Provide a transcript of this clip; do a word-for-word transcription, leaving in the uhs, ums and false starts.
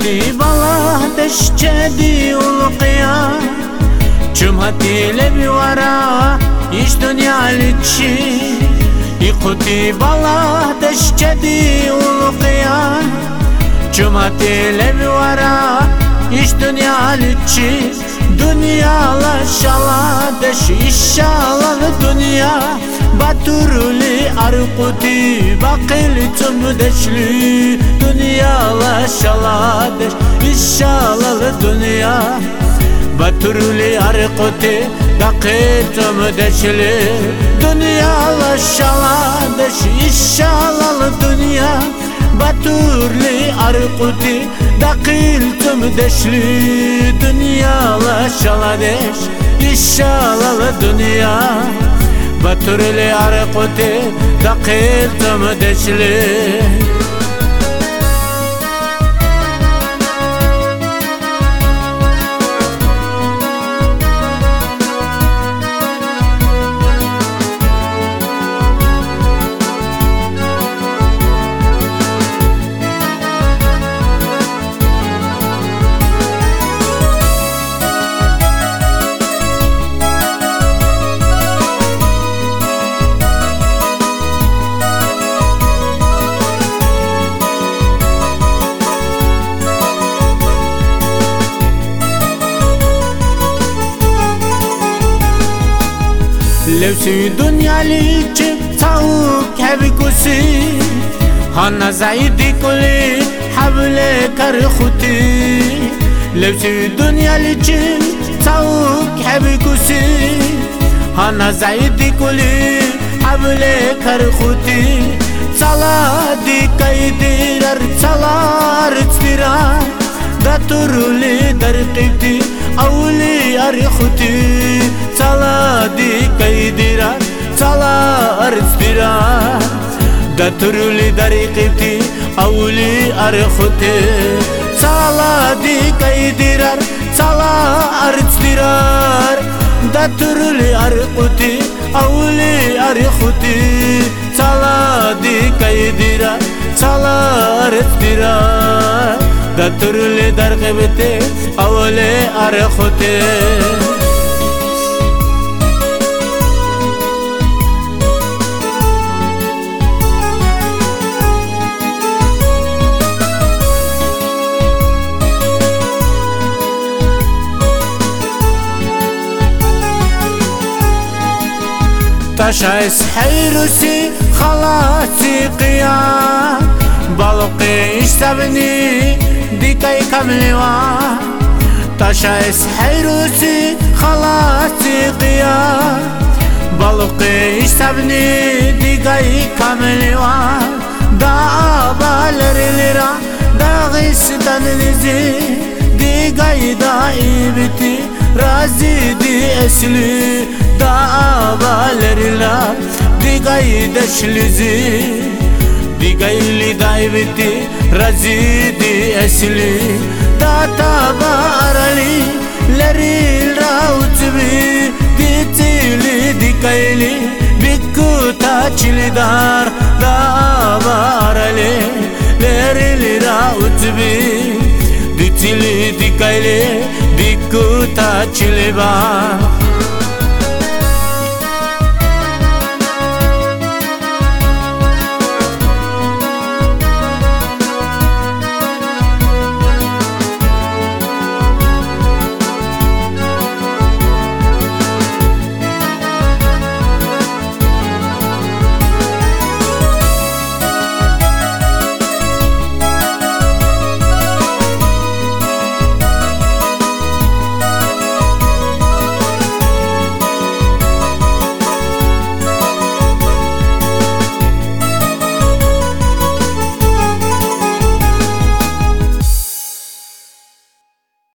كتب الله تشتدي والقيا جمهتي لبي ورا يش دنيا لتشي كتب الله تشتدي والقيا جمهتي لبي ورا يش دنيا لتشي دنيا لا شاء دش إنشاء الدنيا باتورلي أرقتي باقي تمدشلي دنيا لا شاء دش إنشاء الدنيا باتورلي أرقتي باقي تمدشلي دنيا لا شاء دش إنشاء الدنيا باتورلي أرقتي دقيل تمدشلي دنيا لا شالادش إنشاء الدنيا باتورلي أرقتي دقيل تمدشلي لو سوي دنيا ليجب تاوك هبكوسي هانا زايدي كلي حبلي كرخوتي لو سوي دنيا ليجب تاوك هبكوسي هانا زايدي كلي حبلي كرخوتي صلا دي كايدير صلا رتفرا داتورلي درقيتي أولي أرخوتي صلا دي كايدير صلا رتفرا داتورلي درقيتي أولي أرخوتي صلا دي كايدير صلا رتفرا داتورلي أرخوتي أولي أرخوتي صلا دي كايدير صلا رتفرا داتورلي درقيتي أولي أرخوتي تشايس حيروسي خلاصي قيام بلقي اشتبني ديكاي كاملوا تشايس حيروسي خلاصي قيام بلقي اشتبني ديكاي كاملوا دابا لرلرا داغيس دانيزي ديكاي دايبتي رازي دي اسلي دابا لرلا ديكاي دشلزي ديكاي لي دايبتي رازي دي اسلي داتا بارلي لريل راوتبي ديتيلي ديكاي لي بيكو تاچلي دار دابارلي لريل راوتبي ديتيلي ديكاي لي بيكو تاچلي بار